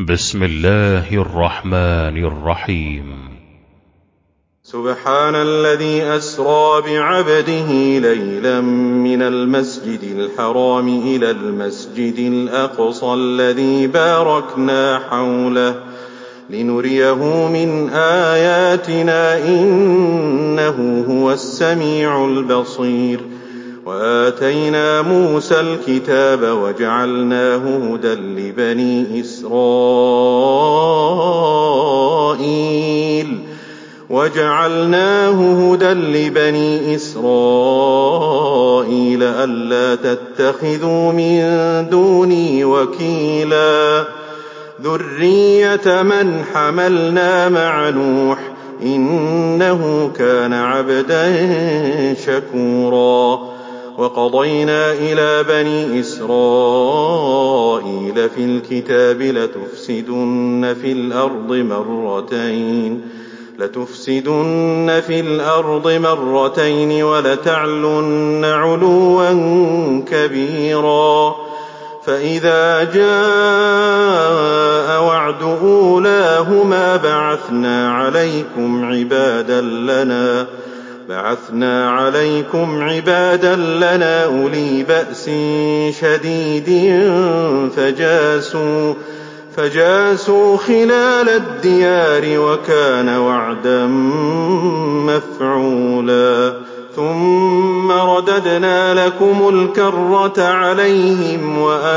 بسم الله الرحمن الرحيم. سبحان الذي أسرى بعبده ليلا من المسجد الحرام إلى المسجد الأقصى الذي باركنا حوله لنريه من آياتنا إنه هو السميع البصير. وآتينا موسى الكتاب وجعلناه هدى لبني إسرائيل ألا تتخذوا من دوني وكيلا ذرية من حملنا مع نوح إنه كان عبدا شكورا. وقضينا إلى بني إسرائيل في الكتاب لتفسدن في الأرض مرتين ولتعلن علوا كبيرا. فإذا جاء وعد أولاهما بعثنا عليكم عبادا لنا أولي بأس شديد فجاسوا خلال الديار وكان وعدا مفعولا. ثم رددنا لكم الكرة عليهم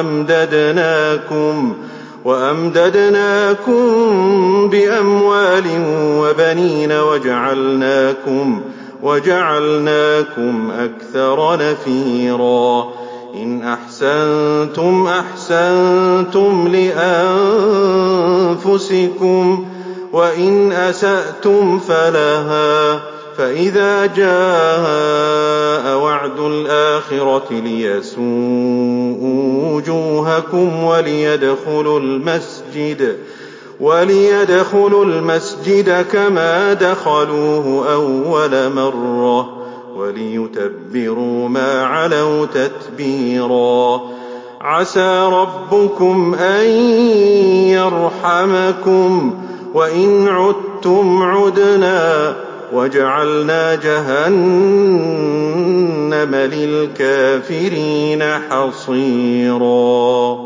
وأمددناكم بأموال وبنين وجعلناكم أكثر نفيرا. إن أحسنتم أحسنتم لأنفسكم وإن أسأتم فلها. فإذا جاء وعد الآخرة ليسوءوا وجوهكم وليدخلوا المسجد كما دخلوه أول مرة وليتبروا ما علوا تتبيرا. عسى ربكم أن يرحمكم وإن عدتم عدنا وجعلنا جهنم للكافرين حصيرا.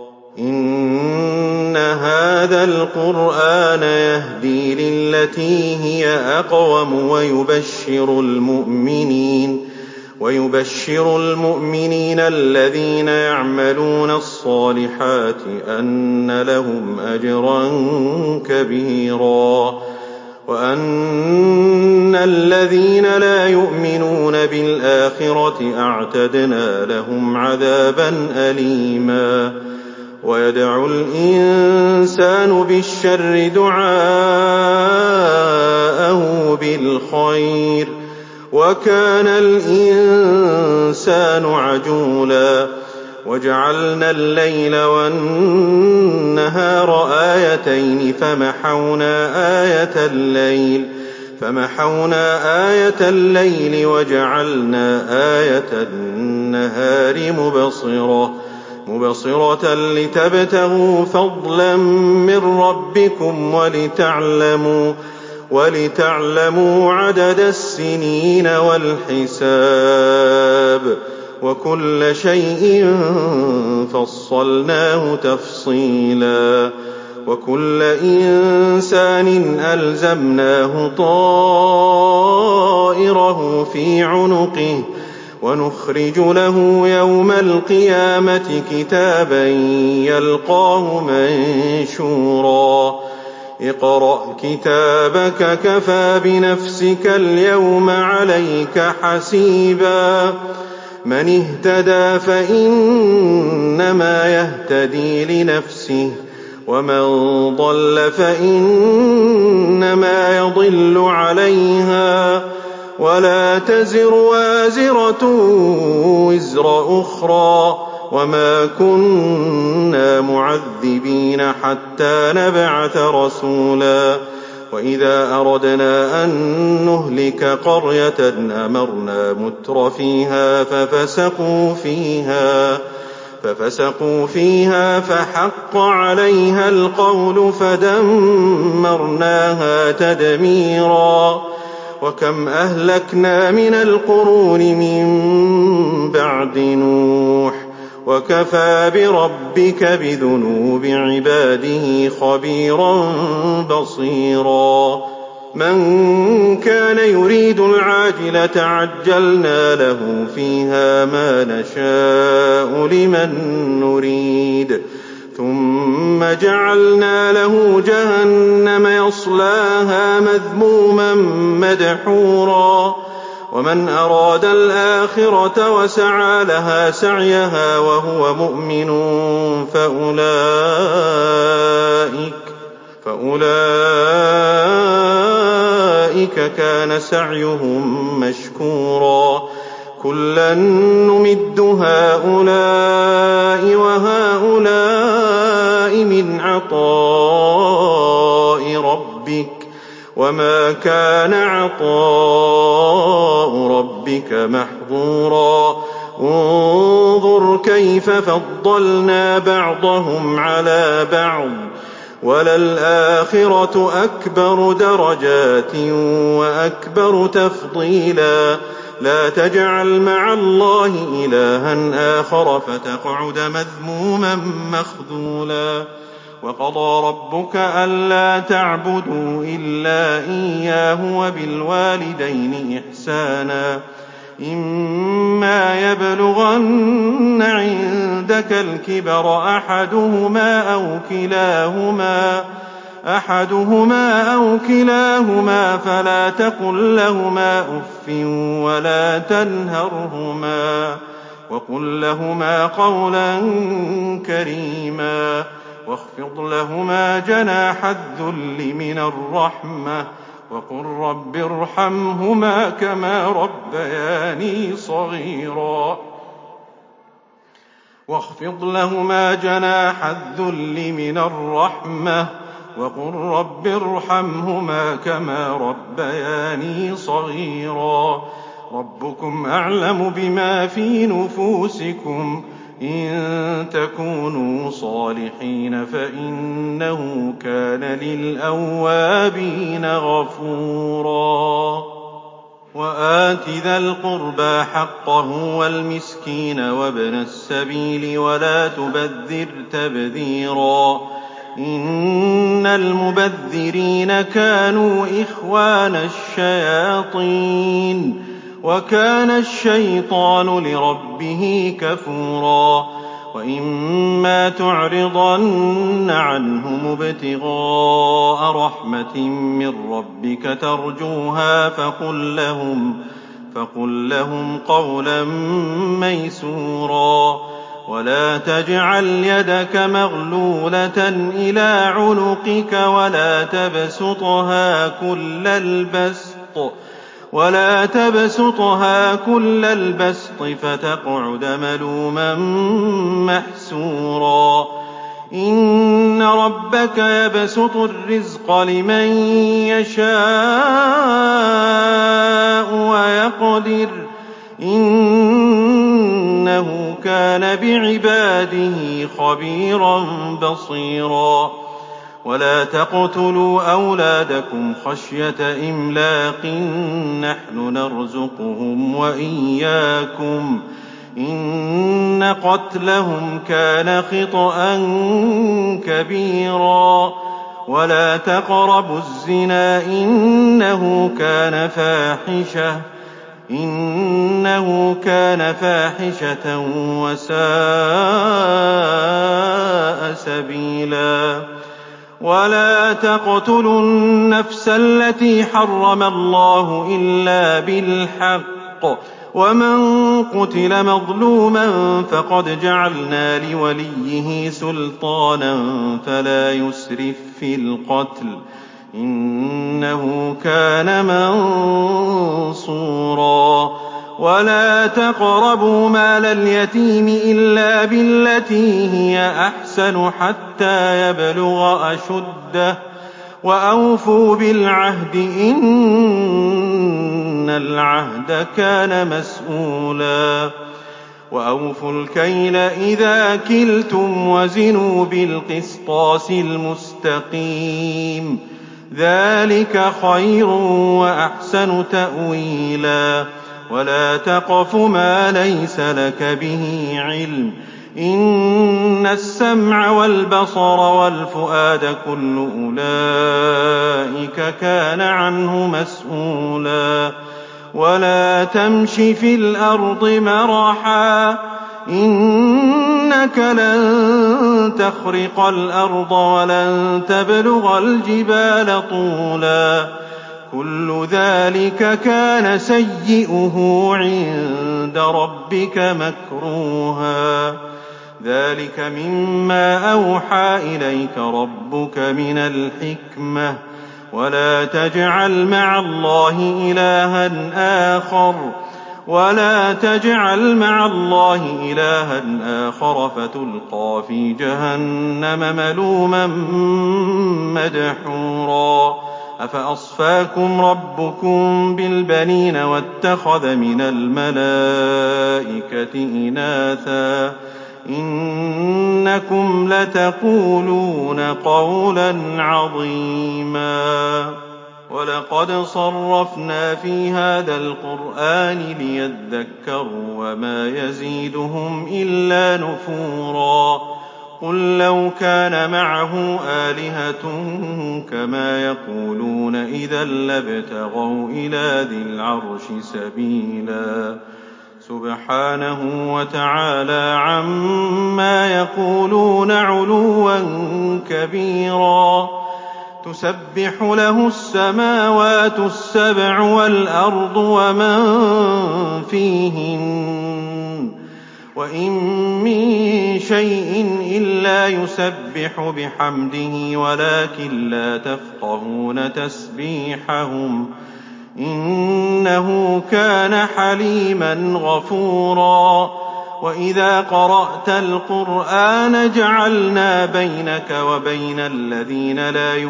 إن هذا القرآن يهدي للتي هي أقوم ويبشر المؤمنين الذين يعملون الصالحات أن لهم أجرا كبيرا وأن الذين لا يؤمنون بالآخرة أعتدنا لهم عذابا أليما. ويدعو الإنسان بالشر دعاءه بالخير وكان الإنسان عجولا. وجعلنا الليل والنهار آيتين فمحونا آية الليل وجعلنا آية النهار مبصرة لتبتغوا فضلا من ربكم ولتعلموا عدد السنين والحساب وكل شيء فصلناه تفصيلا. وكل إنسان ألزمناه طائره في عنقه ونخرج له يوم القيامة كتابا يلقاه منشورا. اقرأ كتابك كفى بنفسك اليوم عليك حسيبا. من اهتدى فإنما يهتدي لنفسه ومن ضل فإنما يضل عليها ولا تزر وازرة وزر أخرى وما كنا معذبين حتى نبعث رسولا. وإذا أردنا أن نهلك قرية أمرنا متر فيها ففسقوا فيها فحق عليها القول فدمرناها تدميرا. وكم أهلكنا من القرون من بعد نوح وكفى بربك بذنوب عباده خبيرا بصيرا. من كان يريد العاجلة عجلنا له فيها ما نشاء لمن نريد ثم جعلنا له جهنم يصلاها مذموما مدحورا. ومن أراد الآخرة وسعى لها سعيها وهو مؤمن فأولئك كان سعيهم مشكورا. كلا نمد هؤلاء وهؤلاء من عطاء ربك وما كان عطاء ربك محظورا. انظر كيف فضلنا بعضهم على بعض وللآخرة أكبر درجات وأكبر تفضيلا. لا تجعل مع الله إلها آخر فتقعد مذموما مخذولا. وقضى ربك ألا تعبدوا إلا إياه وبالوالدين إحسانا إما يبلغن عندك الكبر أحدهما أو كلاهما فلا تقل لهما أف ولا تنهرهما وقل لهما قولا كريما واخفض لهما جناح الذل من الرحمة وقل رب ارحمهما كما ربياني صغيرا. واخفض لهما جناح الذل من الرحمة وقل رب ارحمهما كما ربياني صغيرا. ربكم أعلم بما في نفوسكم إن تكونوا صالحين فإنه كان للأوابين غفورا. وآت ذا القربى حقه والمسكين وابن السبيل ولا تبذر تبذيرا إن المبذرين كانوا إخوان الشياطين وكان الشيطان لربه كفورا. وإما تعرضن عنهم ابتغاء رحمة من ربك ترجوها فقل لهم قولا ميسورا. ولا تجعل يدك مغلولة إلى عنقك ولا تبسطها كل البسط فتقعد ملوما محسورا. إن ربك يبسط الرزق لمن يشاء ويقدر إنه كان بعباده خبيرا بصيرا. ولا تقتلوا أولادكم خشية إملاق نحن نرزقهم وإياكم إن قتلهم كان خطأ كبيرا. ولا تقربوا الزنا إنه كان فاحشة وساء سبيلا. ولا تقتلوا النفس التي حرم الله إلا بالحق ومن قتل مظلوما فقد جعلنا لوليه سلطانا فلا يسرف في القتل إنه كان منصورا. ولا تقربوا مال اليتيم إلا بالتي هي أحسن حتى يبلغ أشده وأوفوا بالعهد إن العهد كان مسؤولا. وأوفوا الكيل إذا كلتم وزنوا بالقسطاس المستقيم ذلك خير وأحسن تأويلا ولا تقف ما ليس لك به علم إن السمع والبصر والفؤاد كل أولئك كان عنه مسؤولا ولا تمش في الأرض مرحا إنك لن تخرق الأرض ولن تبلغ الجبال طولا كل ذلك كان سيئه عند ربك مكروها ذلك مما أوحى إليك ربك من الحكمة ولا تجعل مع الله إلها آخر فتلقى في جهنم ملوما مدحورا أفأصفاكم ربكم بالبنين واتخذ من الملائكة إناثا إنكم لتقولون قولا عظيما ولقد صرفنا في هذا القرآن ليذكروا وما يزيدهم إلا نفورا قل لو كان معه آلهة كما يقولون إذا لابتغوا إلى ذي العرش سبيلا سبحانه وتعالى عما يقولون علوا كبيرا تسبح له السماوات السبع والأرض ومن فيهن وإن من شيء إلا يسبح بحمده ولكن لا تفقهون تسبيحهم إنه كان حليما غفورا وإذا قرأت القرآن جعلنا بينك وبين الذين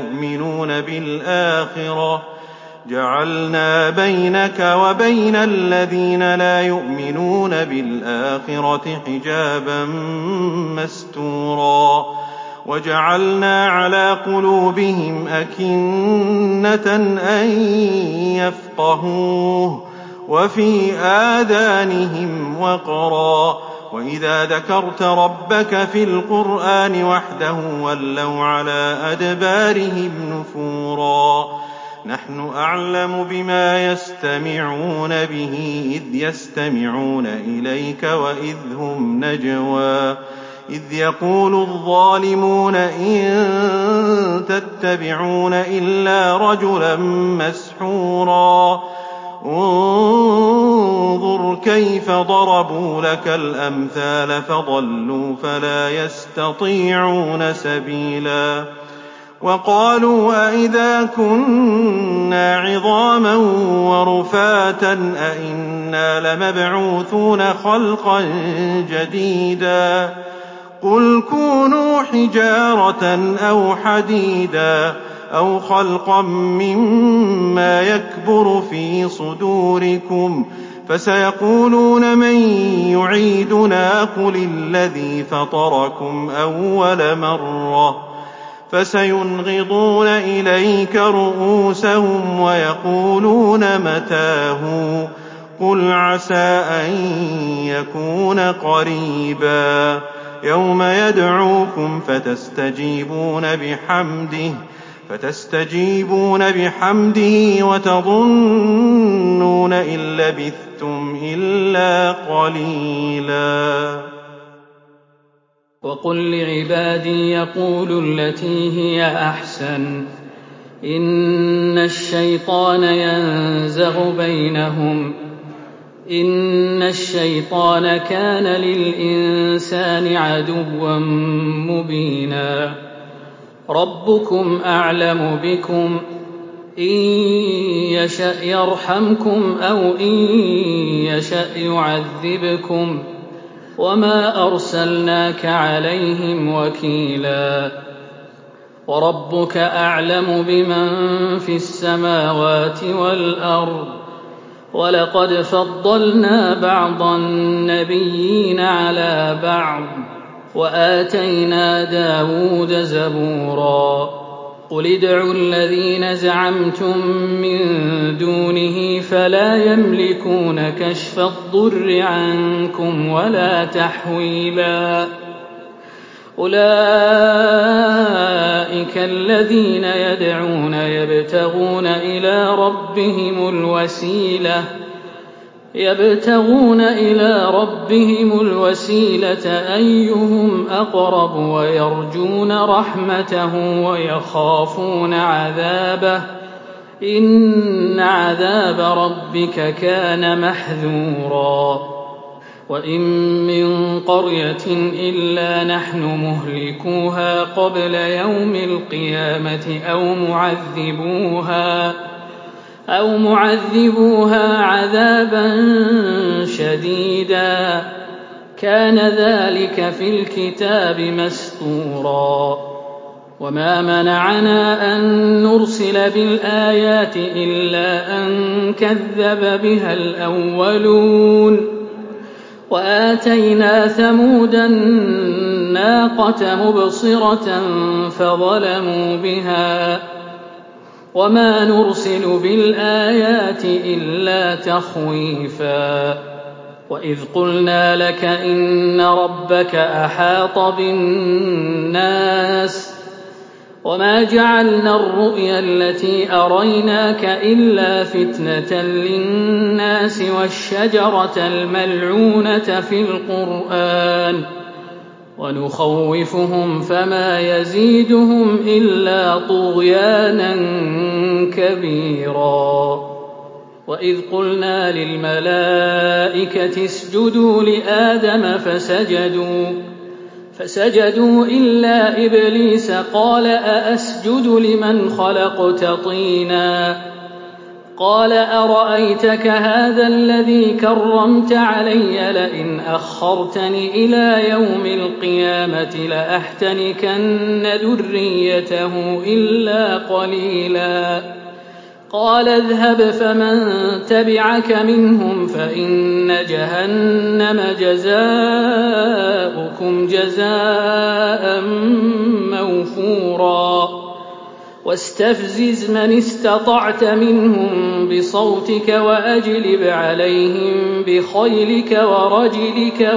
لا يؤمنون بالآخرة حجابا مستورا وجعلنا على قلوبهم أكنة أن يفقهوه وفي آذانهم وقرا وإذا ذكرت ربك في القرآن وحده ولوا على أدبارهم نفورا نحن أعلم بما يستمعون به إذ يستمعون إليك وإذ هم نجوى إذ يقول الظالمون إن تتبعون إلا رجلا مسحورا انظر كيف ضربوا لك الأمثال فضلوا فلا يستطيعون سبيلا وقالوا أئذا كنا عظاما ورفاتا أئنا لمبعوثون خلقا جديدا قل كونوا حجارة أو حديدا أو خلقا مما يكبر في صدوركم فسيقولون من يعيدنا قل الذي فطركم أول مرة فسينغضون إليك رؤوسهم ويقولون متاه قل عسى أن يكون قريبا يوم يدعوكم فتستجيبون بحمده وتظنون إن لبثتم إلا قليلا وقل لعبادي يقولوا التي هي أحسن إن الشيطان ينزغ بينهم إن الشيطان كان للإنسان عدوا مبينا ربكم أعلم بكم إن يشأ يرحمكم أو إن يشأ يعذبكم وما أرسلناك عليهم وكيلا وربك أعلم بمن في السماوات والأرض ولقد فضلنا بعض النبيين على بعض وآتينا داود زبورا قل ادعوا الذين زعمتم من دونه فلا يملكون كشف الضر عنكم ولا تحويلا أولئك الذين يدعون يبتغون إلى ربهم الوسيلة أيهم أقرب ويرجون رحمته ويخافون عذابه إن عذاب ربك كان محذورا وإن من قرية إلا نحن مهلكوها قبل يوم القيامة أو معذبوها عذابا شديدا كان ذلك في الكتاب مسطورا وما منعنا أن نرسل بالآيات إلا أن كذب بها الأولون وآتينا ثمود الناقة مبصرة فظلموا بها وما نرسل بالآيات إلا تخويفا وإذ قلنا لك إن ربك أحاط بالناس وما جعلنا الرؤيا التي أريناك إلا فتنة للناس والشجرة الملعونة في القرآن ونخوفهم فما يزيدهم إلا طغيانا كبيرا وإذ قلنا للملائكة اسجدوا لآدم فسجدوا إلا إبليس قال أأسجد لمن خلقت طينا قال أرأيتك هذا الذي كرمت علي لئن أخرتني إلى يوم القيامة لأحتنكن ذريته إلا قليلا قال اذهب فمن تبعك منهم فإن جهنم جزاؤكم جزاء موفورا واستفزز من استطعت منهم بصوتك وأجلب عليهم بخيلك ورجلك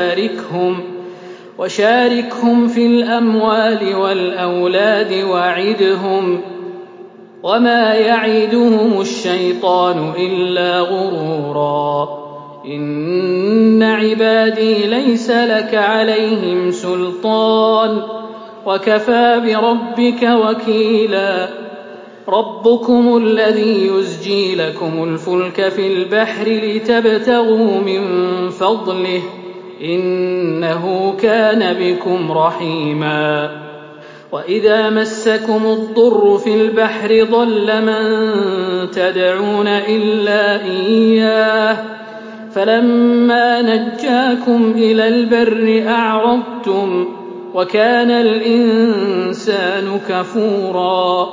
وشاركهم في الأموال والأولاد وعدهم وما يعدهم الشيطان إلا غرورا إن عبادي ليس لك عليهم سلطان وكفى بربك وكيلا ربكم الذي يزجي لكم الفلك في البحر لتبتغوا من فضله إنه كان بكم رحيما وإذا مسكم الضر في البحر ضل من تدعون إلا إياه فلما نجاكم إلى البر أعرضتم وكان الإنسان كفورا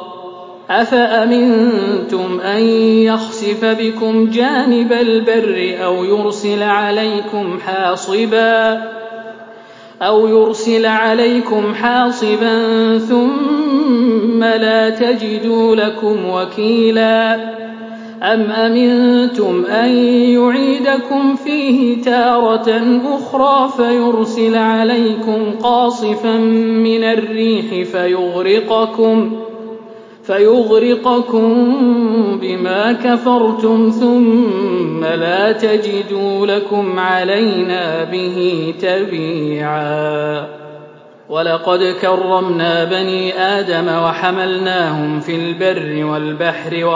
أفأمنتم أن يخسف بكم جانب البر أو يرسل عليكم حاصبا ثم لا تجدوا لكم وكيلا أم أمنتم أن يعيدكم فيه تارة أخرى فيرسل عليكم قاصفا من الريح فيغرقكم بما كفرتم ثم لا تجدوا لكم علينا به تبيعا ولقد كرمنا بني آدم وحملناهم في البر والبحر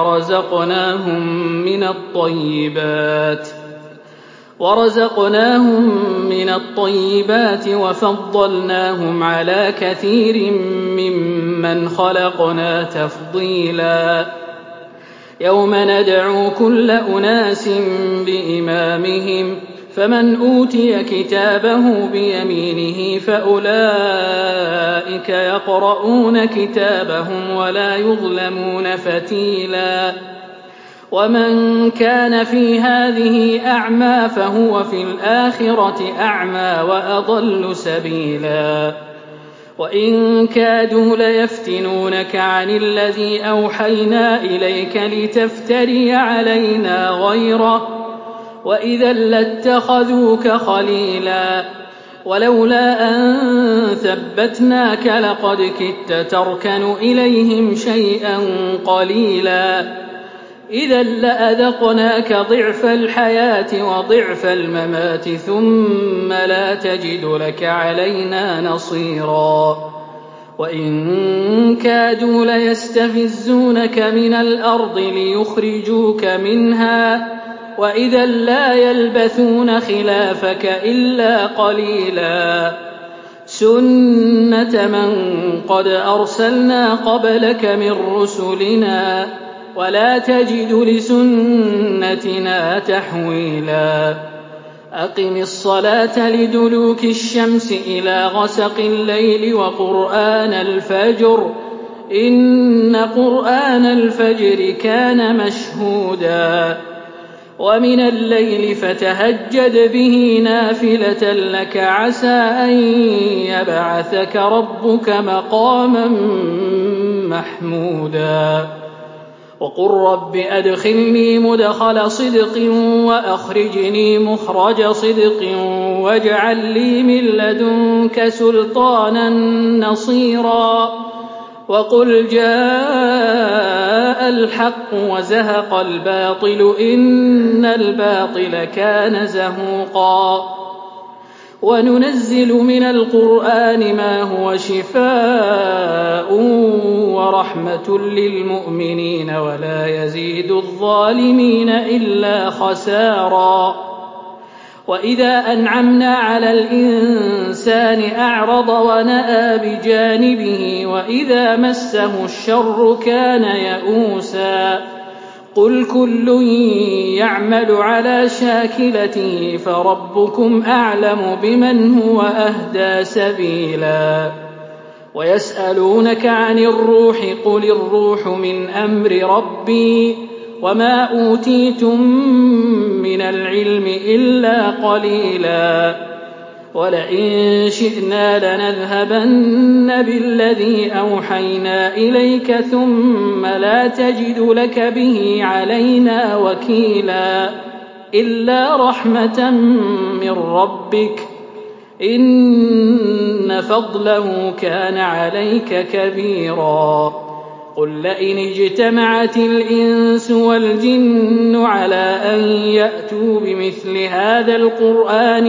ورزقناهم من الطيبات وفضلناهم على كثير ممن خلقنا تفضيلا يوم ندعو كل أناس بإمامهم فمن أوتي كتابه بيمينه فأولئك يقرؤون كتابهم ولا يظلمون فتيلا ومن كان في هذه أعمى فهو في الآخرة أعمى وأضل سبيلا وإن كادوا ليفتنونك عن الذي أوحينا إليك لتفتري علينا غيره وإذا لاتخذوك خليلا ولولا أن ثبتناك لقد كدت تركن إليهم شيئا قليلا إذا لأذقناك ضعف الحياة وضعف الممات ثم لا تجد لك علينا نصيرا وإن كادوا ليستفزونك من الأرض ليخرجوك منها وإذا لا يلبثون خلافك إلا قليلا سنة من قد أرسلنا قبلك من رسلنا ولا تجد لسنتنا تحويلا أقم الصلاة لدلوك الشمس إلى غسق الليل وقرآن الفجر إن قرآن الفجر كان مشهودا ومن الليل فتهجد به نافلة لك عسى أن يبعثك ربك مقاما محمودا وقل رب أدخلني مدخل صدق وأخرجني مخرج صدق واجعل لي من لدنك سلطانا نصيرا وقل جاء الحق وزهق الباطل إن الباطل كان زهوقا وننزل من القرآن ما هو شفاء ورحمة للمؤمنين ولا يزيد الظالمين إلا خسارا وإذا أنعمنا على الإنسان أعرض ونأى بجانبه وإذا مسه الشر كان يئوسا قل كل يعمل على شاكلته فربكم أعلم بمن هو أهدى سبيلا ويسألونك عن الروح قل الروح من أمر ربي وما أوتيتم من العلم إلا قليلا ولئن شئنا لنذهبن بالذي أوحينا إليك ثم لا تجد لك به علينا وكيلا إلا رحمة من ربك إن فضله كان عليك كبيرا قل لئن اجتمعت الإنس والجن على أن يأتوا بمثل هذا القرآن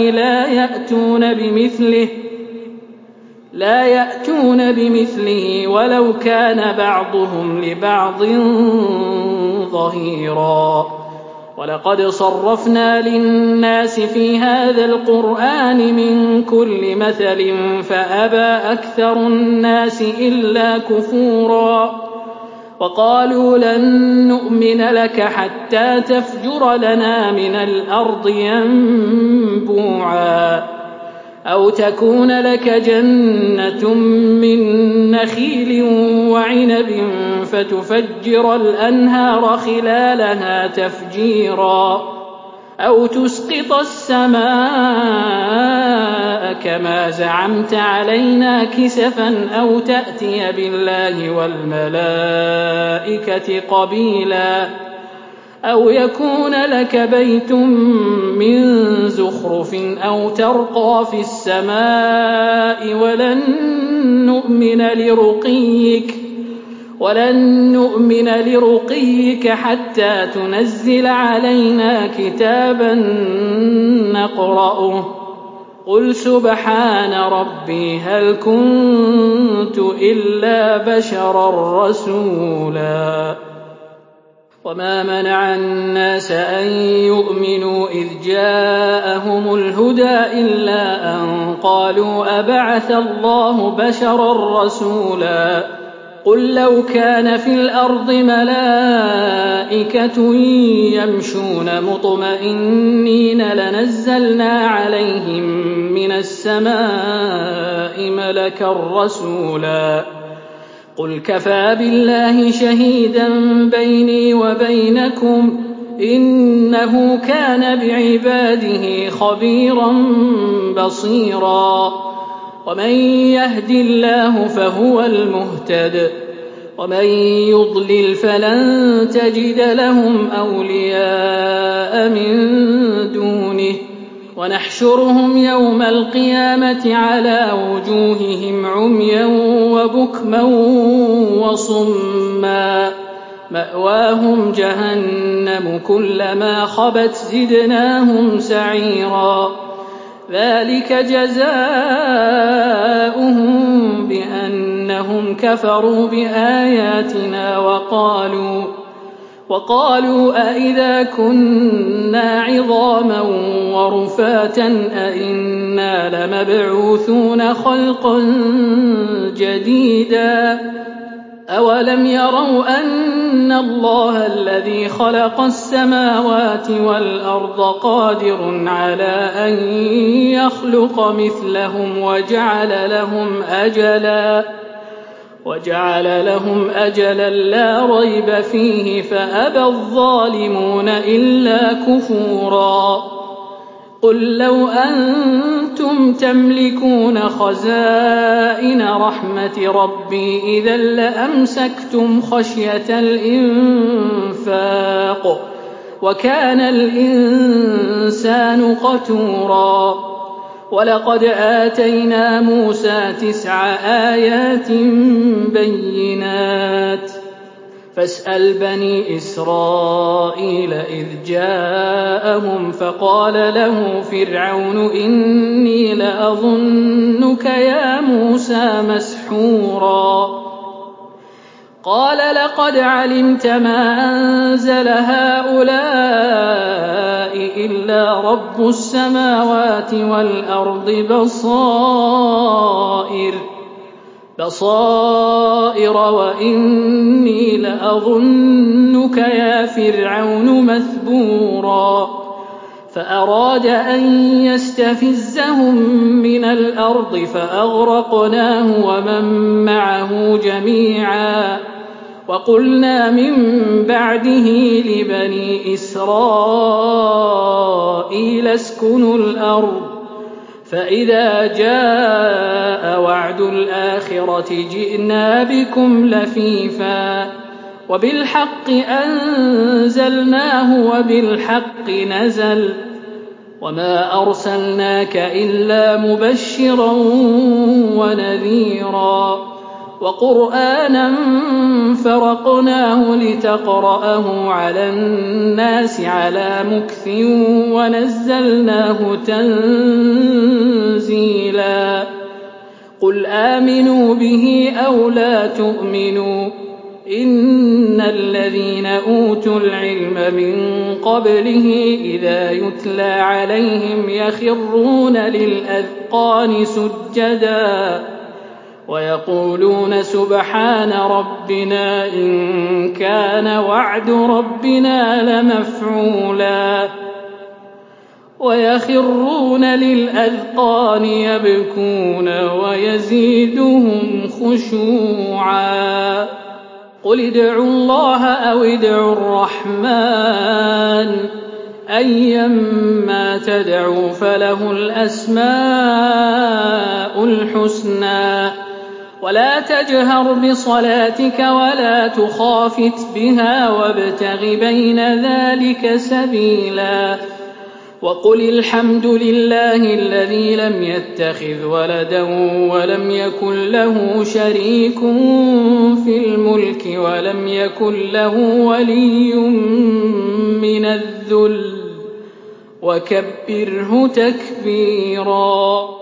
لا يأتون بمثله ولو كان بعضهم لبعض ظهيرا ولقد صرفنا للناس في هذا القرآن من كل مثل فأبى أكثر الناس إلا كفورا وقالوا لن نؤمن لك حتى تفجر لنا من الأرض ينبوعا أو تكون لك جنة من نخيل وعنب فتفجر الأنهار خلالها تفجيرا أو تسقط السماء كما زعمت علينا كسفا أو تأتي بالله والملائكة قبيلا أو يكون لك بيت من زخرف أو ترقى في السماء ولن نؤمن لرقيك حتى تنزل علينا كتابا نقرأه قل سبحان ربي هل كنت إلا بشرا رسولا وما منع الناس أن يؤمنوا إذ جاءهم الهدى إلا أن قالوا أبعث الله بشرا رسولا قل لو كان في الأرض ملائكة يمشون مطمئنين لنزلنا عليهم من السماء ملكا رسولا قل كفى بالله شهيدا بيني وبينكم إنه كان بعباده خبيرا بصيرا ومن يهد الله فهو المهتد ومن يضلل فلن تجد لهم أولياء من دونه ونحشرهم يوم القيامة على وجوههم عميا وبكما وصما مأواهم جهنم كلما خبت زدناهم سعيرا ذلك جزاؤهم بأنهم كفروا بآياتنا وقالوا أئذا كنا عظاما ورفاتا أئنا لمبعوثون خلقا جديدا أولم يروا أن الله الذي خلق السماوات والأرض قادر على أن يخلق مثلهم وجعل لهم أجلا لا ريب فيه فأبى الظالمون إلا كفورا قل لو أنتم تملكون خزائن رحمة ربي إذا لأمسكتم خشية الإنفاق وكان الإنسان قتورا ولقد آتينا موسى 9 آيات بينات فاسأل بني إسرائيل إذ جاءهم فقال له فرعون إني لأظنك يا موسى مسحورا قال لقد علمت ما أنزل هؤلاء إلا رب السماوات والأرض بصائر وإني لأظنك يا فرعون مثبورا فأراد أن يستفزهم من الأرض فأغرقناه ومن معه جميعا وقلنا من بعده لبني إسرائيل اسكنوا الأرض فإذا جاء وعد الآخرة جئنا بكم لفيفا وبالحق أنزلناه وبالحق نزل وما أرسلناك إلا مبشرا ونذيرا وقرآنا فرقناه لتقرأه على الناس على مكث ونزلناه تنزيلا قل آمنوا به أو لا تؤمنوا إن الذين أوتوا العلم من قبله إذا يتلى عليهم يخرون للأذقان سجدا ويقولون سبحان ربنا إن كان وعد ربنا لمفعولا ويخرون للأذقان يبكون ويزيدهم خشوعا قل ادعوا الله أو ادعوا الرحمن أيما تدعوا فله الأسماء الحسنى ولا تجهر بصلاتك ولا تخافت بها وابتغ بين ذلك سبيلا وقل الحمد لله الذي لم يتخذ ولدا ولم يكن له شريك في الملك ولم يكن له ولي من الذل وكبره تكبيرا.